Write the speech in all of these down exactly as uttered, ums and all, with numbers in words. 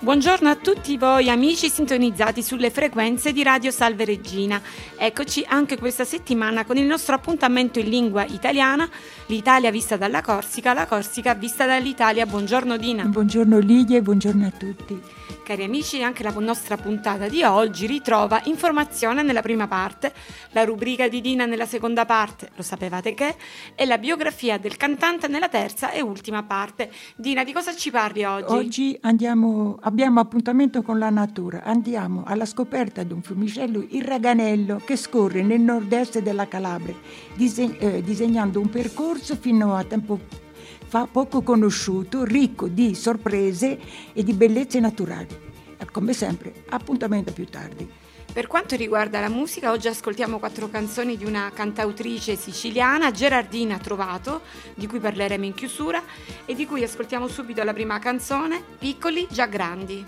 Buongiorno a tutti voi amici sintonizzati sulle frequenze di Radio Salve Regina. Eccoci anche questa settimana con il nostro appuntamento in lingua italiana, l'Italia vista dalla Corsica, la Corsica vista dall'Italia. Buongiorno Dina. Buongiorno Lidia e buongiorno a tutti. Cari amici, anche la nostra puntata di oggi ritrova informazione nella prima parte, la rubrica di Dina nella seconda parte, lo sapevate che, e la biografia del cantante nella terza e ultima parte. Dina, di cosa ci parli oggi? Oggi andiamo, abbiamo appuntamento con la natura, andiamo alla scoperta di un fiumicello, il Raganello, che scorre nel nord-est della Calabria, diseg- eh, disegnando un percorso fino a tempo fa poco conosciuto, ricco di sorprese e di bellezze naturali. E come sempre, appuntamento più tardi. Per quanto riguarda la musica, oggi ascoltiamo quattro canzoni di una cantautrice siciliana, Gerardina Trovato, di cui parleremo in chiusura, e di cui ascoltiamo subito la prima canzone, Piccoli già grandi.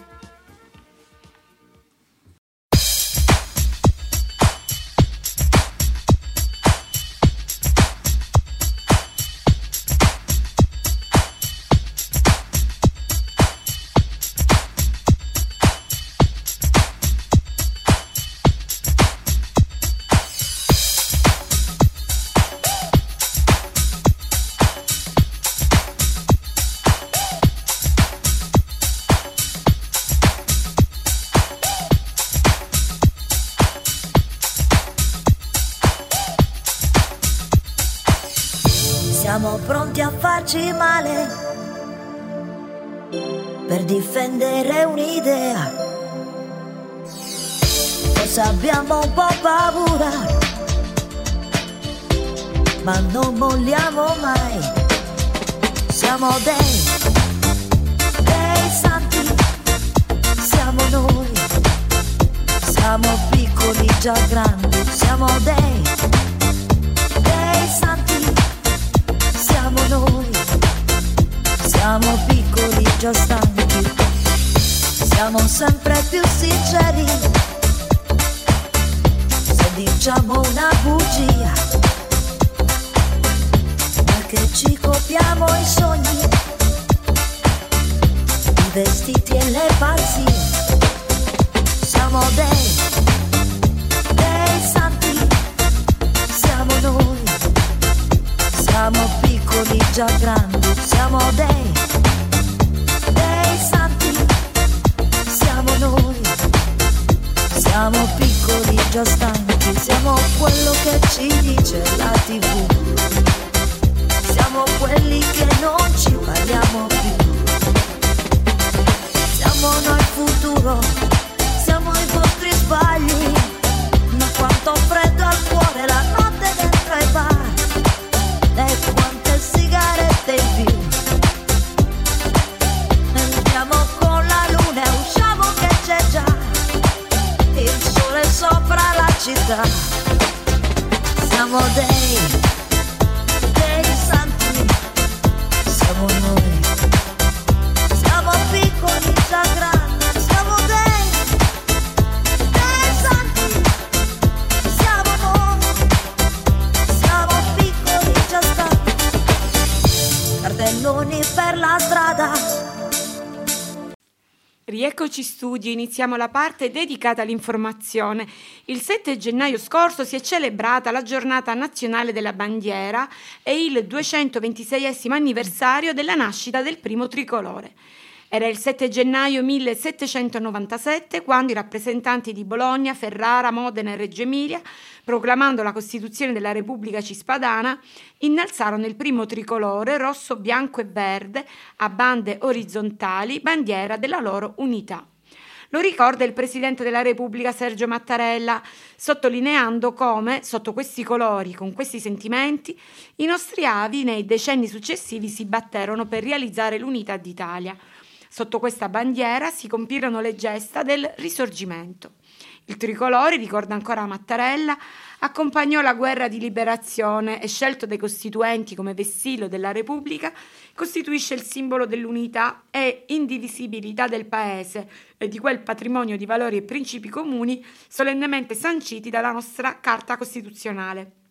Siamo pronti a farci male per difendere un'idea. Forse abbiamo un po' paura, ma non molliamo mai. Siamo dei, dei santi, siamo noi. Siamo piccoli già grandi, siamo dei, dei santi. Siamo noi, siamo piccoli già stanchi, siamo sempre più sinceri, se diciamo una bugia, perché ci copiamo i sogni, i vestiti e le pazzie. Siamo dei, dei santi, siamo noi, siamo piccoli già grandi, siamo dei, dei santi, siamo noi, siamo piccoli già stanchi, siamo quello che ci dice la tivù, siamo quelli che non ci parliamo più, siamo noi il futuro, siamo i vostri sbagli, ma quanto freddo al cuore la notte dentro ai bar. E quante sigarette in più. Andiamo con la luna e usciamo che c'è già il sole sopra la città. Siamo dei, dei santi, siamo noi. Siamo piccoli già grandi, siamo dei, dei santi, siamo noi. Siamo piccoli già stanchi, cartelloni per la strada. Rieccoci studio, iniziamo la parte dedicata all'informazione. Il sette gennaio scorso si è celebrata la giornata nazionale della bandiera e il duecentoventiseiesimo anniversario della nascita del primo tricolore. Era il sette gennaio millesettecentonovantasette quando i rappresentanti di Bologna, Ferrara, Modena e Reggio Emilia, proclamando la Costituzione della Repubblica Cispadana, innalzarono il primo tricolore rosso, bianco e verde a bande orizzontali, bandiera della loro unità. Lo ricorda il Presidente della Repubblica Sergio Mattarella, sottolineando come, sotto questi colori, con questi sentimenti, i nostri avi nei decenni successivi si batterono per realizzare l'unità d'Italia. Sotto questa bandiera si compirono le gesta del Risorgimento. Il tricolore, ricorda ancora Mattarella, accompagnò la guerra di liberazione e, scelto dai costituenti come vessillo della Repubblica, costituisce il simbolo dell'unità e indivisibilità del Paese e di quel patrimonio di valori e principi comuni solennemente sanciti dalla nostra Carta Costituzionale.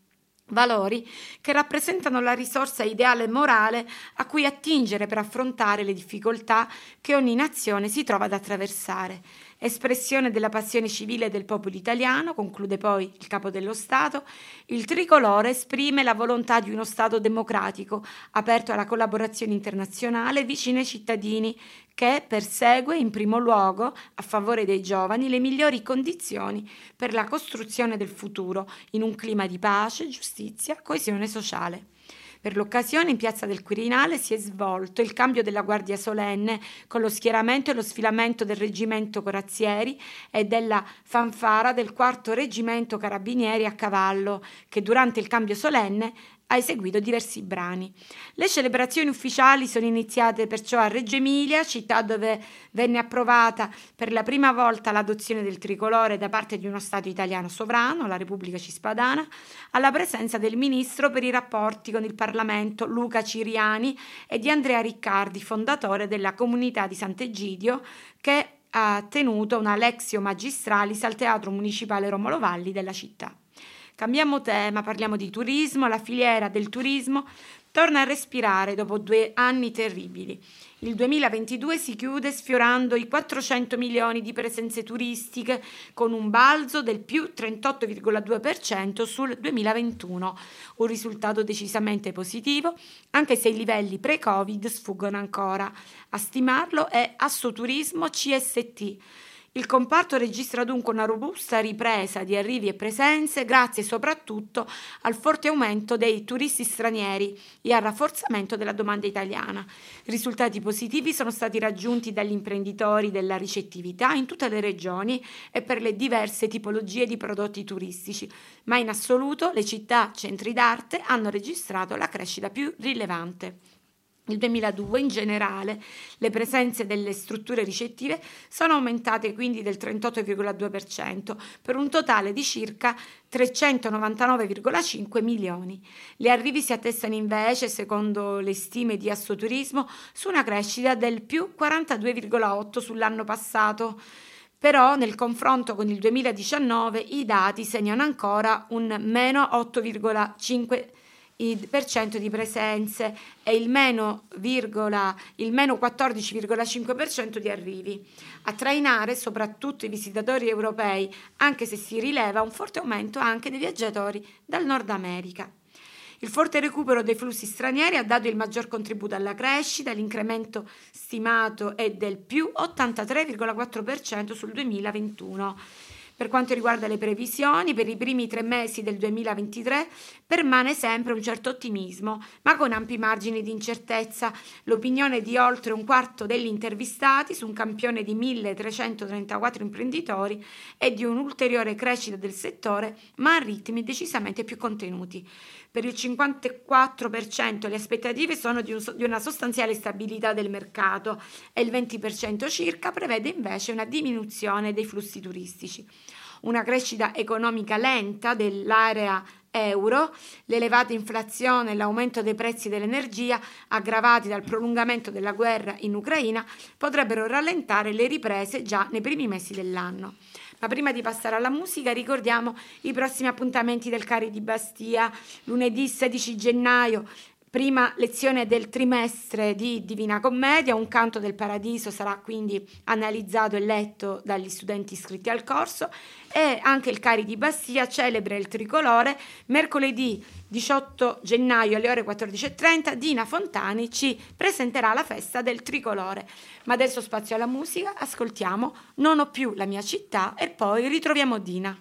valori che rappresentano la risorsa ideale morale a cui attingere per affrontare le difficoltà che ogni nazione si trova ad attraversare. Espressione della passione civile del popolo italiano, conclude poi il Capo dello Stato, il tricolore esprime la volontà di uno Stato democratico, aperto alla collaborazione internazionale, vicino ai cittadini, che persegue in primo luogo, a favore dei giovani, le migliori condizioni per la costruzione del futuro, in un clima di pace, giustizia, coesione sociale. Per l'occasione in Piazza del Quirinale si è svolto il cambio della Guardia Solenne con lo schieramento e lo sfilamento del Reggimento Corazzieri e della fanfara del quarto Reggimento Carabinieri a cavallo, che durante il cambio solenne ha eseguito diversi brani. Le celebrazioni ufficiali sono iniziate perciò a Reggio Emilia, città dove venne approvata per la prima volta l'adozione del tricolore da parte di uno Stato italiano sovrano, la Repubblica Cispadana, alla presenza del ministro per i rapporti con il Parlamento Luca Ciriani e di Andrea Riccardi, fondatore della comunità di Sant'Egidio, che ha tenuto una Lectio Magistralis al Teatro Municipale Romolo Valli della città. Cambiamo tema, parliamo di turismo. La filiera del turismo torna a respirare dopo due anni terribili. Il duemilaventidue si chiude sfiorando i quattrocento milioni di presenze turistiche, con un balzo del più trentotto virgola due per cento sul duemilaventuno, un risultato decisamente positivo, anche se i livelli pre-Covid sfuggono ancora. A stimarlo è Assoturismo C S T. Il comparto registra dunque una robusta ripresa di arrivi e presenze grazie soprattutto al forte aumento dei turisti stranieri e al rafforzamento della domanda italiana. Risultati positivi sono stati raggiunti dagli imprenditori della ricettività in tutte le regioni e per le diverse tipologie di prodotti turistici, ma in assoluto le città centri d'arte hanno registrato la crescita più rilevante. Nel duemiladue in generale le presenze delle strutture ricettive sono aumentate quindi del trentotto virgola due per cento per un totale di circa trecentonovantanove virgola cinque milioni. Gli arrivi si attestano invece, secondo le stime di Assoturismo, su una crescita del più quarantadue virgola otto sull'anno passato. Però nel confronto con il duemiladiciannove i dati segnano ancora un meno otto virgola cinque per cento di presenze e il meno, virgola, il meno quattordici virgola cinque per cento di arrivi. A trainare soprattutto i visitatori europei, anche se si rileva un forte aumento anche dei viaggiatori dal Nord America. Il forte recupero dei flussi stranieri ha dato il maggior contributo alla crescita, l'incremento stimato è del più ottantatré virgola quattro per cento sul duemilaventuno. Per quanto riguarda le previsioni, per i primi tre mesi del duemilaventitré permane sempre un certo ottimismo, ma con ampi margini di incertezza. L'opinione di oltre un quarto degli intervistati su un campione di milletrecentotrentaquattro imprenditori è di un'ulteriore crescita del settore, ma a ritmi decisamente più contenuti. Per il cinquantaquattro per cento le aspettative sono di, un, di una sostanziale stabilità del mercato e il venti per cento circa prevede invece una diminuzione dei flussi turistici. Una crescita economica lenta dell'area euro, l'elevata inflazione e l'aumento dei prezzi dell'energia, aggravati dal prolungamento della guerra in Ucraina, potrebbero rallentare le riprese già nei primi mesi dell'anno. Ma prima di passare alla musica ricordiamo i prossimi appuntamenti del Cari di Bastia. Lunedì sedici gennaio, prima lezione del trimestre di Divina Commedia, un canto del paradiso sarà quindi analizzato e letto dagli studenti iscritti al corso, e anche il Cari di Bastia celebra il tricolore. Mercoledì diciotto gennaio alle ore quattordici e trenta Dina Fontani ci presenterà la festa del tricolore. Ma adesso spazio alla musica, ascoltiamo Non ho più la mia città e poi ritroviamo Dina.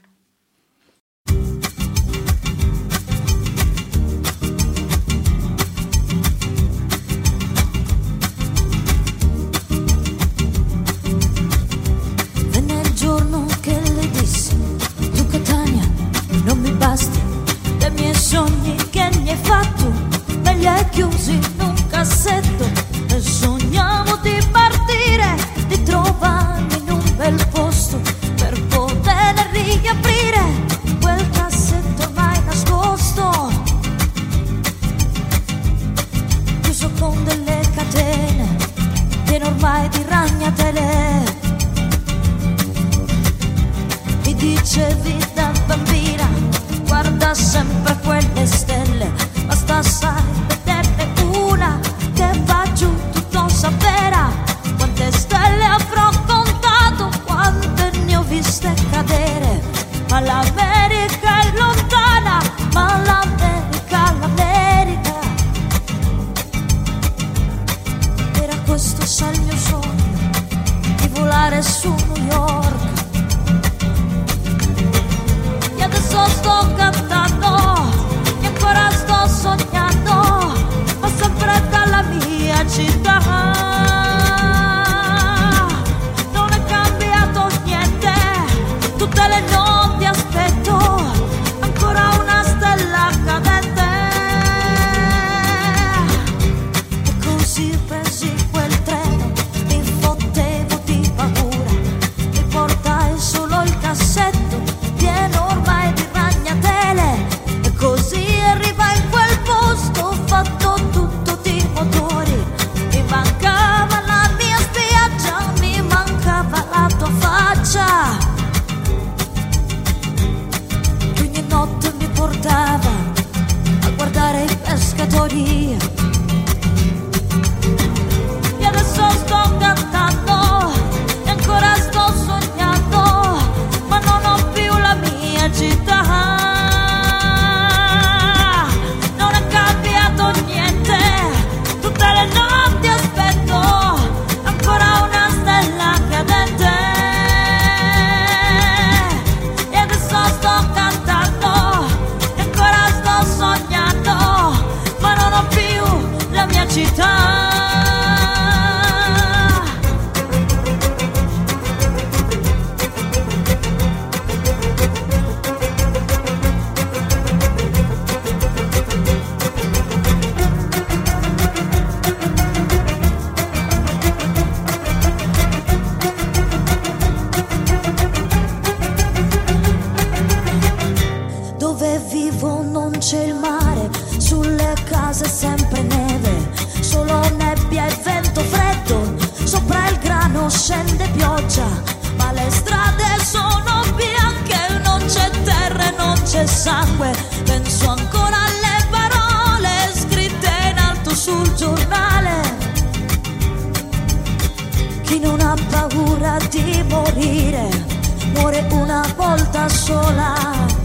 Venne il giorno che le dissi: tu Catania non mi basti, dei miei sogni che mi hai fatto me li hai chiusi in un cassetto. E sognavo di partire, di trovarmi in un bel posto per poter riaprire quel cassetto ormai nascosto, chiuso con delle catene pieno ormai di ragnatele. Mi dicevi da bambina: guarda sempre quelle fosse il mio sogno di volare su New York. E adesso sto cantando e ancora sto sognando, ma sempre dalla mia città. Non è cambiato niente, tutte le notti aspetto ancora una stella cadente. E così presi quel treno, mi fottevo di paura, mi portai solo il cassetto pieno ormai di ragnatele. E così arrivai in quel posto fatto tutto di motori. Mi mancava la mia spiaggia, mi mancava la tua faccia. Ogni notte mi portava a guardare i pescatori. E adesso sto cantando e ancora sto sognando, ma non ho più la mia città. Non è cambiato niente, tutte le notti aspetto ancora una stella cadente. E adesso sto cantando e ancora sto sognando, ma non ho più la mia città. Dove vivo non c'è il mare, sulle case sempre neve, solo nebbia e vento freddo, sopra il grano scende pioggia, ma le strade sono bianche, non c'è terra e non c'è sangue. Penso ancora alle parole scritte in alto sul giornale: chi non ha paura di morire muore una volta sola.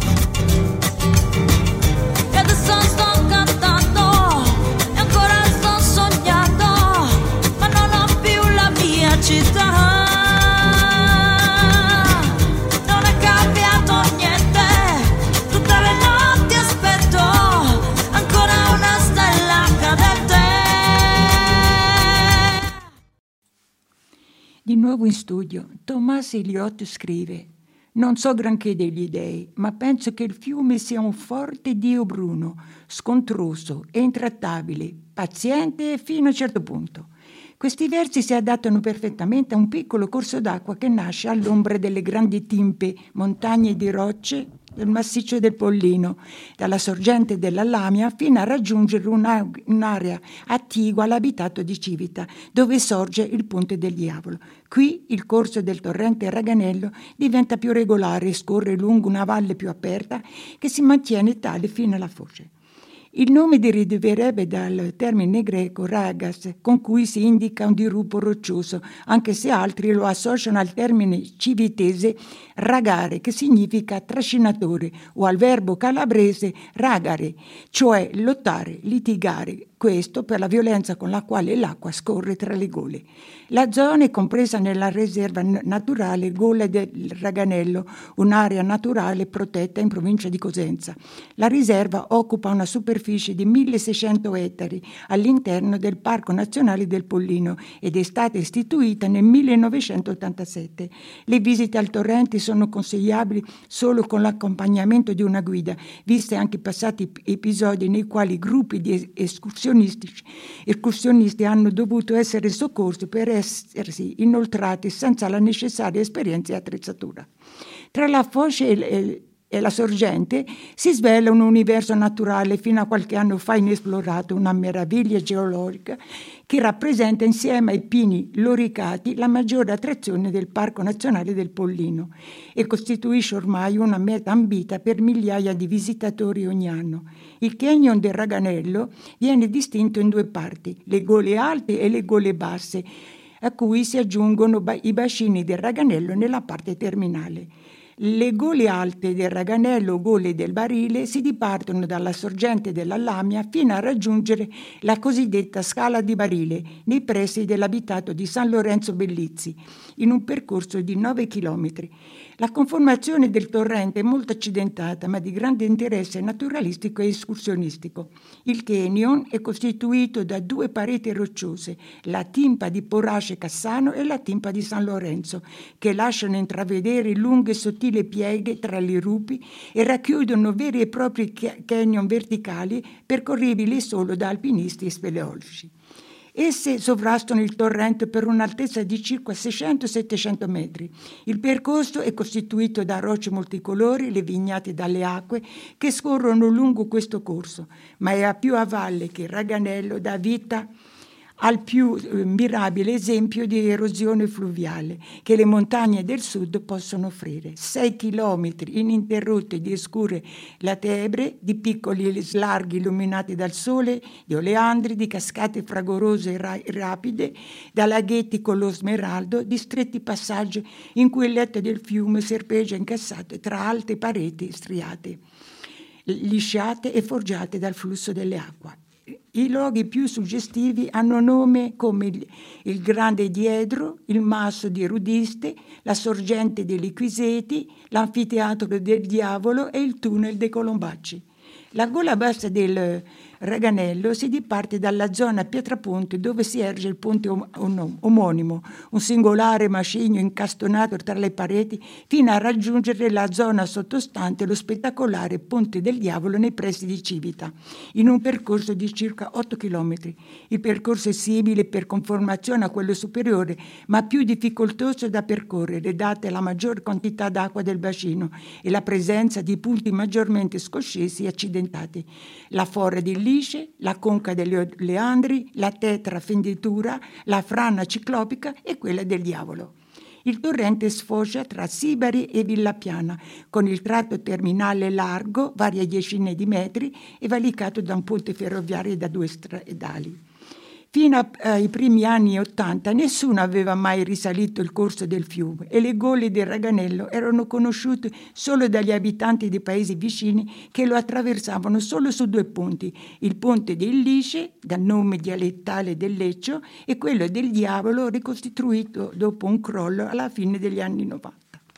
E adesso sto cantando e ancora sto sognando, ma non ho più la mia città. Non è cambiato niente, tutte le notti aspetto ancora una stella cadente. Di nuovo in studio, Tommaso Eliot scrive: non so granché degli dei, ma penso che il fiume sia un forte dio bruno, scontroso e intrattabile, paziente fino a un certo punto. Questi versi si adattano perfettamente a un piccolo corso d'acqua che nasce all'ombra delle grandi timpe, montagne di rocce del massiccio del Pollino, dalla sorgente della Lamia fino a raggiungere una, un'area attigua all'abitato di Civita, dove sorge il Ponte del Diavolo. Qui il corso del torrente Raganello diventa più regolare e scorre lungo una valle più aperta che si mantiene tale fino alla foce. Il nome deriverebbe dal termine greco ragas, con cui si indica un dirupo roccioso, anche se altri lo associano al termine civitese ragare, che significa trascinatore, o al verbo calabrese ragare, cioè lottare, litigare, questo per la violenza con la quale l'acqua scorre tra le gole. La zona è compresa nella riserva naturale Gola del Raganello, un'area naturale protetta in provincia di Cosenza. La riserva occupa una superficie di milleseicento ettari all'interno del Parco Nazionale del Pollino ed è stata istituita nel millenovecentottantasette. Le visite al torrente sono consigliabili solo con l'accompagnamento di una guida, viste anche passati episodi nei quali gruppi di escursionisti escursionisti hanno dovuto essere soccorsi per essersi inoltrati senza la necessaria esperienza e attrezzatura. Tra la foce e, e la sorgente si svela un universo naturale fino a qualche anno fa inesplorato, una meraviglia geologica che rappresenta insieme ai pini loricati la maggiore attrazione del Parco Nazionale del Pollino e costituisce ormai una meta ambita per migliaia di visitatori ogni anno. Il canyon del Raganello viene distinto in due parti, le gole alte e le gole basse, a cui si aggiungono i bacini del Raganello nella parte terminale. Le gole alte del Raganello o gole del Barile si dipartono dalla sorgente della Lamia fino a raggiungere la cosiddetta Scala di Barile, nei pressi dell'abitato di San Lorenzo Bellizzi, in un percorso di nove chilometri. La conformazione del torrente è molto accidentata, ma di grande interesse naturalistico e escursionistico. Il canyon è costituito da due pareti rocciose, la timpa di Porace Cassano e la timpa di San Lorenzo, che lasciano intravedere lunghe e sottili pieghe tra le rupi e racchiudono veri e propri canyon verticali percorribili solo da alpinisti e speleologi. Esse sovrastano il torrente per un'altezza di circa seicento settecento metri. Il percorso è costituito da rocce multicolori levignate dalle acque che scorrono lungo questo corso, ma è a più a valle che il Raganello dà vita al più eh, mirabile esempio di erosione fluviale che le montagne del sud possono offrire. Sei chilometri ininterrotti di scure latebre, di piccoli slarghi illuminati dal sole, di oleandri, di cascate fragorose e ra- rapide, da laghetti con lo smeraldo, di stretti passaggi in cui il letto del fiume serpeggia incassato tra alte pareti striate, lisciate e forgiate dal flusso delle acque. I luoghi più suggestivi hanno nome come il, il Grande Diedro, il Masso di Rudiste, la Sorgente dei Liquiseti, l'Anfiteatro del Diavolo e il Tunnel dei Colombacci. La gola bassa del Raganello si diparte dalla zona Pietraponte dove si erge il ponte om- omonimo, un singolare macigno incastonato tra le pareti fino a raggiungere la zona sottostante lo spettacolare Ponte del Diavolo nei pressi di Civita, in un percorso di circa otto chilometri. Il percorso è simile per conformazione a quello superiore, ma più difficoltoso da percorrere, data la maggior quantità d'acqua del bacino e la presenza di punti maggiormente scoscesi e accidentati. La forra di Lisce, la conca degli oleandri, la tetra fenditura, la frana ciclopica e quella del Diavolo. Il torrente sfocia tra Sibari e Villapiana, con il tratto terminale largo, varie decine di metri, e valicato da un ponte ferroviario da due stradali. Fino ai primi anni Ottanta nessuno aveva mai risalito il corso del fiume e le gole del Raganello erano conosciute solo dagli abitanti dei paesi vicini che lo attraversavano solo su due ponti, il ponte del Lice, dal nome dialettale del Leccio, e quello del Diavolo, ricostituito dopo un crollo alla fine degli anni novanta.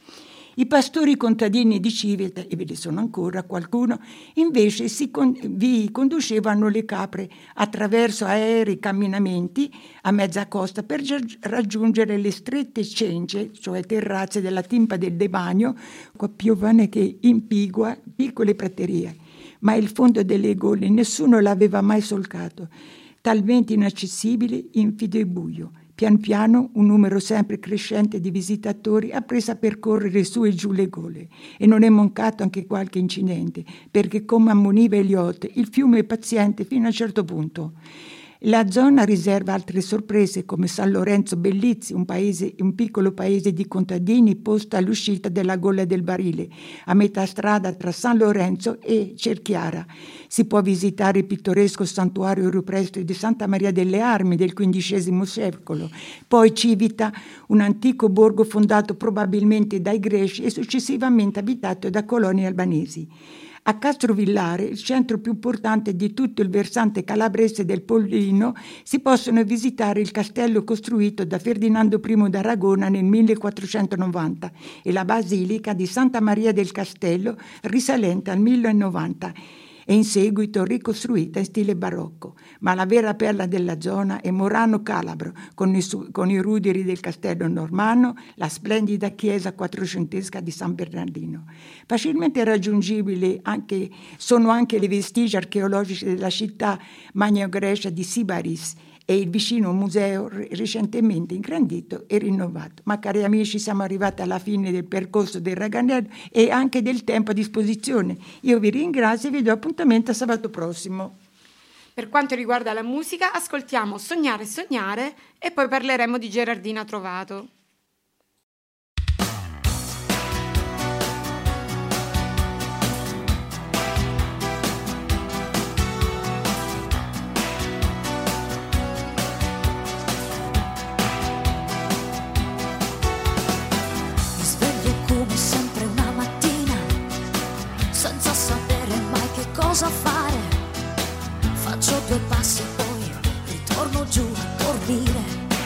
I pastori contadini di Civita, e ve ne sono ancora qualcuno, invece si con, vi conducevano le capre attraverso aerei camminamenti a mezza costa per raggiungere le strette cencie, cioè terrazze della Timpa del Demanio, piovane che impigua piccole praterie. Ma il fondo delle gole nessuno l'aveva mai solcato, talmente inaccessibile, infido e buio. Pian piano un numero sempre crescente di visitatori ha preso a percorrere su e giù le gole e non è mancato anche qualche incidente, perché come ammoniva Eliot, il fiume è paziente fino a un certo punto. La zona riserva altre sorprese come San Lorenzo Bellizzi, un, paese, un piccolo paese di contadini posto all'uscita della Gola del Barile, a metà strada tra San Lorenzo e Cerchiara. Si può visitare il pittoresco santuario rupestre di Santa Maria delle Armi del quindicesimo secolo, poi Civita, un antico borgo fondato probabilmente dai Greci e successivamente abitato da coloni albanesi. A Castrovillare, il centro più importante di tutto il versante calabrese del Pollino, si possono visitare il castello costruito da Ferdinando primo d'Aragona nel millequattrocentonovanta e la basilica di Santa Maria del Castello risalente al millenovanta e in seguito ricostruita in stile barocco. Ma la vera perla della zona è Morano Calabro, con i, su- con i ruderi del castello normanno, la splendida chiesa quattrocentesca di San Bernardino. Facilmente raggiungibili anche, sono anche le vestigia archeologiche della città magno-grecia di Sibaris e il vicino museo recentemente ingrandito e rinnovato. Ma cari amici, siamo arrivati alla fine del percorso del Raganello e anche del tempo a disposizione. Io vi ringrazio e vi do appuntamento a sabato prossimo. Per quanto riguarda la musica, ascoltiamo Sognare Sognare e poi parleremo di Gerardina Trovato. Mi sveglio come sempre una sono giù a dormire.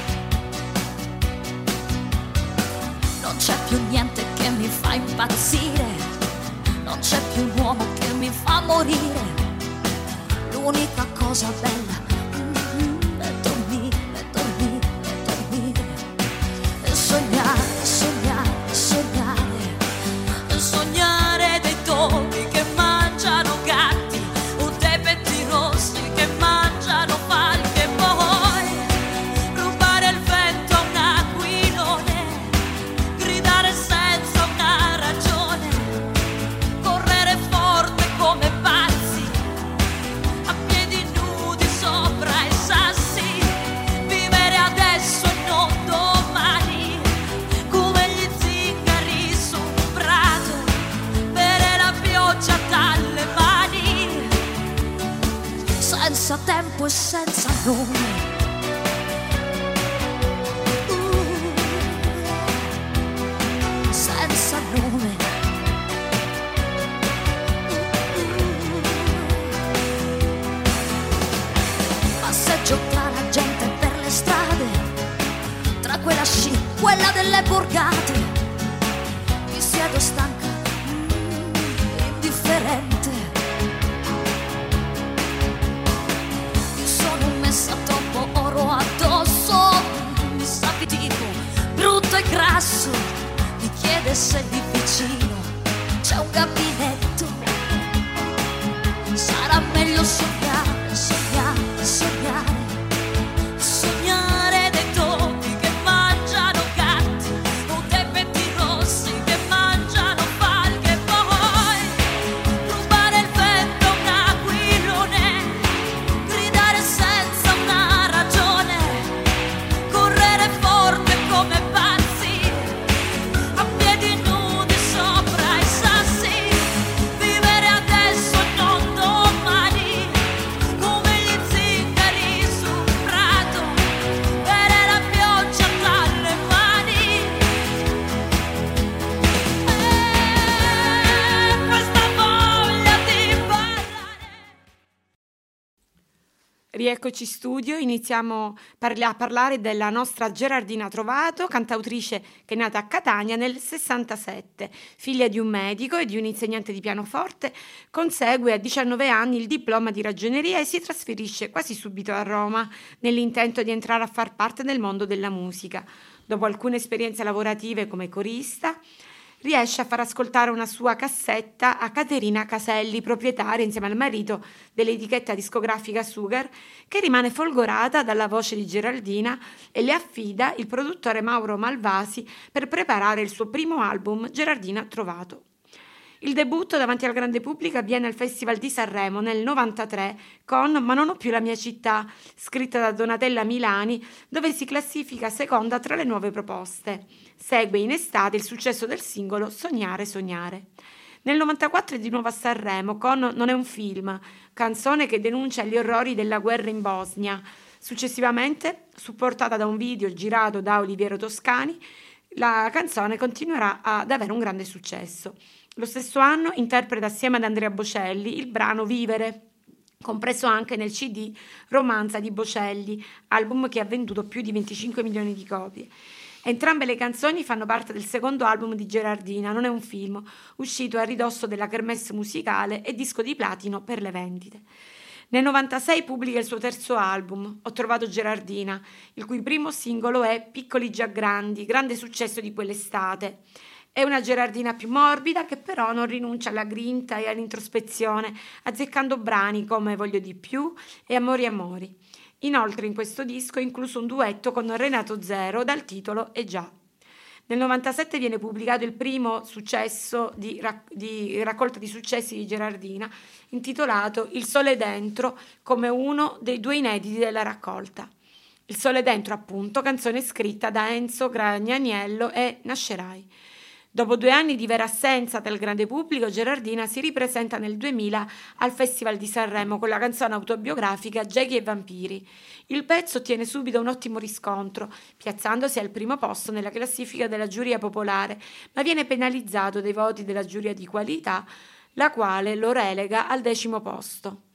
Non c'è più niente che mi fa impazzire, non c'è più un uomo che mi fa morire. L'unica cosa bella mm, è dormire, è dormire, è dormire. E sognare, sognare, sognare, sognare dei topi che mangiano gatti o dei petti rossi che mangiano falche e poi rubare il vento a un aquilone, gridare senza una ragione, correre forte come pazzi a piedi nudi sopra i sassi, vivere adesso e non domani come gli zingari su un prato, bere la pioggia dalle mani, senza tempo e senza nome. Uh, senza nome. Passeggio tra la gente per le strade, tra quella sci, quella delle borgate. Mi siedo stanca, mm, indifferente. Mi sono messa troppo oro addosso, mi sa che dico brutto e grasso. Mi chiede se lì vicino c'è un gabinetto. Sarà meglio sognare, sognare, sognare, sognare dei topi che mangiano gatti o dei petti rossi che mangiano falche e poi rubare il vento a un aquilone, gridare senza una ragione, correre forte come pazzi a piedi nudi sopra i sassi, vivere adesso e non domani come gli zingari su un prato, bere la pioggia dalle mani. E questa voglia di parlare. Rieccoci in studio, iniziamo parla- a parlare della nostra Gerardina Trovato, cantautrice che è nata a Catania nel sessantasette, figlia di un medico e di un insegnante di pianoforte, consegue a diciannove anni il diploma di ragioneria e si trasferisce quasi subito a Roma nell'intento di entrare a far parte del mondo della musica. Dopo alcune esperienze lavorative come corista, riesce a far ascoltare una sua cassetta a Caterina Caselli, proprietaria insieme al marito dell'etichetta discografica Sugar, che rimane folgorata dalla voce di Gerardina e le affida il produttore Mauro Malvasi per preparare il suo primo album, Gerardina Trovato. Il debutto davanti al grande pubblico avviene al Festival di Sanremo nel novantatré con Ma non ho più la mia città, scritta da Donatella Milani, dove si classifica seconda tra le nuove proposte. Segue in estate il successo del singolo Sognare, sognare. Nel novantaquattro è di nuovo a Sanremo con Non è un film, canzone che denuncia gli orrori della guerra in Bosnia. Successivamente, supportata da un video girato da Oliviero Toscani, la canzone continuerà ad avere un grande successo. Lo stesso anno interpreta assieme ad Andrea Bocelli il brano Vivere, compreso anche nel C D Romanza di Bocelli, album che ha venduto più di venticinque milioni di copie. Entrambe le canzoni fanno parte del secondo album di Gerardina, Non è un film, uscito a ridosso della kermesse musicale e disco di platino per le vendite. Nel novantasei pubblica il suo terzo album, Ho trovato Gerardina, il cui primo singolo è Piccoli già grandi, grande successo di quell'estate. È una Gerardina più morbida che però non rinuncia alla grinta e all'introspezione, azzeccando brani come Voglio di più e Amori amori. Inoltre in questo disco è incluso un duetto con Renato Zero dal titolo E già. Nel novantasette viene pubblicato il primo successo di, rac- di raccolta di successi di Gerardina, intitolato Il sole dentro, come uno dei due inediti della raccolta. Il sole dentro, appunto, canzone scritta da Enzo Gragnaniello e Nascerai. Dopo due anni di vera assenza dal grande pubblico, Gerardina si ripresenta nel duemila al Festival di Sanremo con la canzone autobiografica Geki e Vampiri. Il pezzo ottiene subito un ottimo riscontro, piazzandosi al primo posto nella classifica della giuria popolare, ma viene penalizzato dai voti della giuria di qualità, la quale lo relega al decimo posto.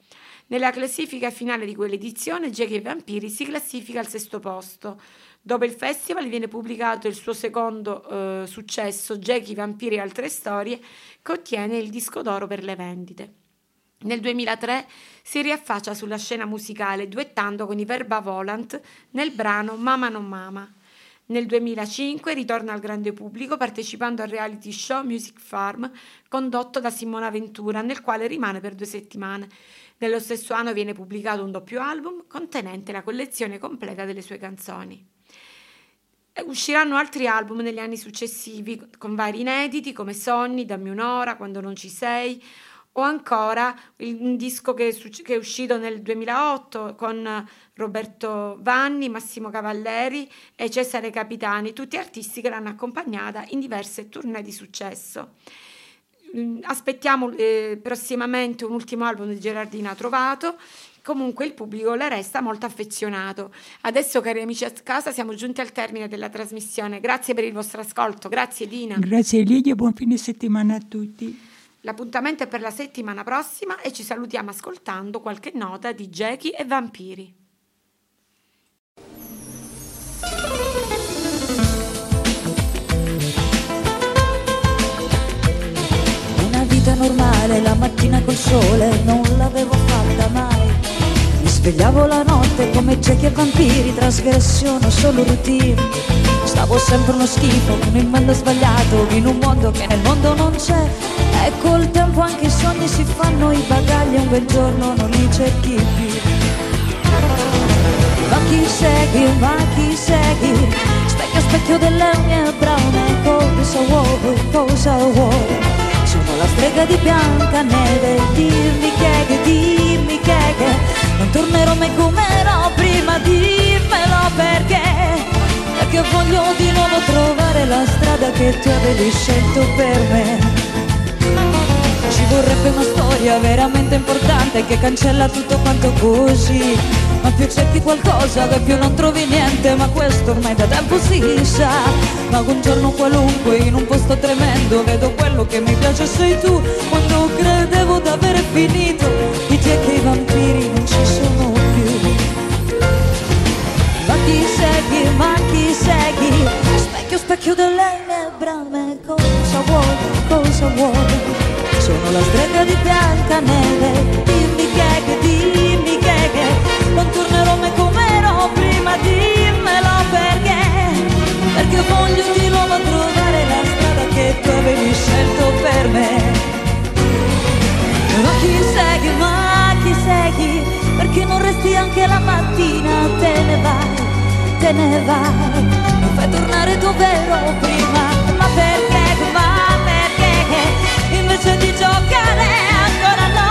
Nella classifica finale di quell'edizione Jackie e i Vampiri si classifica al sesto posto. Dopo il festival viene pubblicato il suo secondo eh, successo, Jackie, Vampiri e altre storie, che ottiene il disco d'oro per le vendite. Nel duemilatré si riaffaccia sulla scena musicale duettando con i Verba Volant nel brano Mama non Mama. Nel duemilacinque ritorna al grande pubblico partecipando al reality show Music Farm condotto da Simona Ventura, nel quale rimane per due settimane. Nello stesso anno viene pubblicato un doppio album contenente la collezione completa delle sue canzoni. Usciranno altri album negli anni successivi con vari inediti come Sogni, Dammi un'ora, Quando non ci sei, o ancora un disco che è uscito nel duemilaotto con Roberto Vanni, Massimo Cavalleri e Cesare Capitani, tutti artisti che l'hanno accompagnata in diverse tournée di successo. Aspettiamo eh, prossimamente un ultimo album di Gerardina Trovato. Comunque il pubblico le resta molto affezionato. Adesso, cari amici a casa, siamo giunti al termine della trasmissione. Grazie per il vostro ascolto. Grazie Dina. Grazie Lidia, buon fine settimana a tutti. L'appuntamento è per la settimana prossima e ci salutiamo ascoltando qualche nota di Jackie e Vampiri. Una vita normale, la mattina col sole non l'avevo fatta mai. Mi svegliavo la notte come Jackie e Vampiri, trasgressione o solo routine. Stavo sempre uno schifo, con il mondo sbagliato, in un mondo che nel mondo non c'è. E col tempo anche i sogni si fanno i bagagli e un bel giorno non li cerchi più. Ma chi segui, ma chi segui? Specchio, specchio delle mie brame, cosa vuoi, cosa vuoi? Sono la strega di Biancaneve, dimmi che, che, dimmi che, che non tornerò mai come ero prima, dimmelo perché. Perché voglio di nuovo trovare la strada che tu avevi scelto per me. Ci vorrebbe una storia veramente importante che cancella tutto quanto così. Ma più cerchi qualcosa che più non trovi niente, ma questo ormai da tempo si sa. Ma un giorno qualunque in un posto tremendo vedo quello che mi piace sei tu. Quando credevo d'aver finito, i Jackie e i Vampiri non ci sono più. Ma chi segui, ma chi segui? Specchio, specchio delle mie brame, cosa vuoi, cosa vuoi? Sono la strega di Biancaneve, dimmi che, che, dimmi che, che non tornerò mai come ero prima, dimmelo perché. Perché voglio di nuovo trovare la strada che tu avevi scelto per me. Ma chi segui, ma chi segui? Perché non resti anche la mattina, te ne vai, te ne vai, mi fai tornare dove ero prima. Ma perché, ma perché, invece di giocare ancora no.